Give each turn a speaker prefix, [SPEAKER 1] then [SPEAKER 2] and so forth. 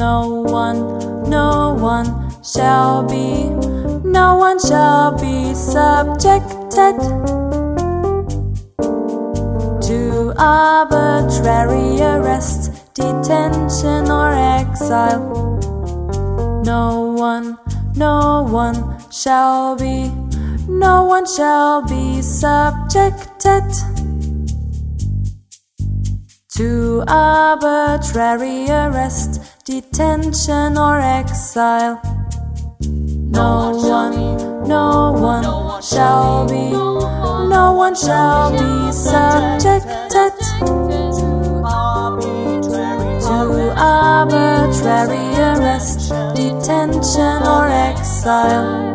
[SPEAKER 1] no one shall be subjected to arbitrary arrest, detention or exile. No one shall be subjected to arbitrary arrest, detention or exile. No one shall be subjected to arbitrary arrest, detention or exile.